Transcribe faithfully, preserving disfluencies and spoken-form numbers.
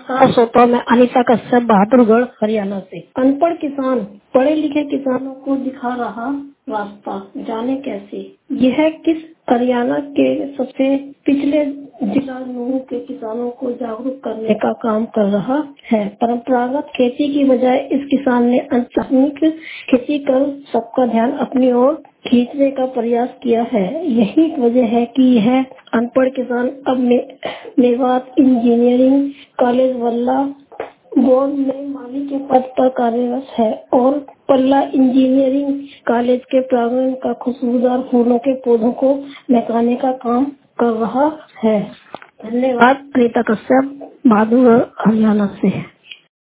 नमस्कार श्रोता, मैं अनीता कश्यप बहादुरगढ़ हरियाणा से। अनपढ़ किसान पढ़े लिखे किसानों को दिखा रहा रास्ता, जाने कैसे। यह किस हरियाणा के सबसे पिछले जिला नूंह के किसानों को जागरूक करने का काम कर रहा है। परंपरागत खेती की बजाय इस किसान ने आधुनिक खेती कर सबका ध्यान अपनी ओर खींचने का प्रयास किया है। यही वजह है कि यह अनपढ़ किसान अब मे, मेवात इंजीनियरिंग कॉलेज वल्ला बोर्ड में माली के पद पर कार्यरत है और पल्ला इंजीनियरिंग कॉलेज के प्रांगण का खुशबूदार फूलों के पौधों को लगाने का काम कर रहा है। धन्यवाद। अनीता कश्यप, बहादुरगढ़ हरियाणा से।